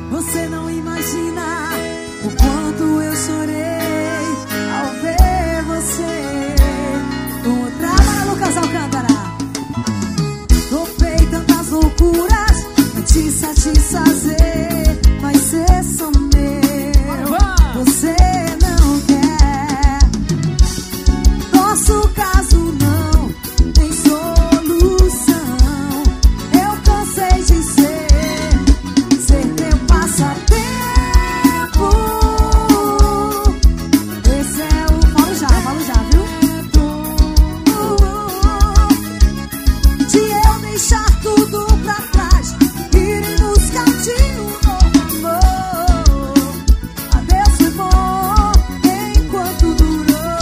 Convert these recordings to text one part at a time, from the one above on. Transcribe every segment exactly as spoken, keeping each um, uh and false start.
Você não imagina o quanto eu chorei ao ver você com outra. Bora, Lucas Alcântara. Topei tantas loucuras pra te satisfazer, mas ser só meu você não quer. Nosso caso não tem solução. Eu cansei de ser, ser teu passatempo. Esse é o... Falo já, falo já, viu? De eu deixar tudo pra trás, ir em busca de um novo amor. Adeus foi bom enquanto durou.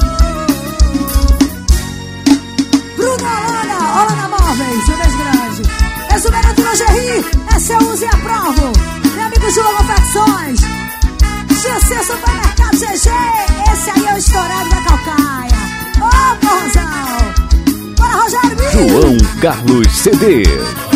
Bruno Holanda, Holanda Móveis, o beijo grande. Exuberante Lingerie, esse eu uso e aprovo. Meu amigo João Confecções, G C Supermercado G G, esse aí é o estourado da Calcaia. Ô, porrozão. Bora, Rogério Miller. João Carlos C D.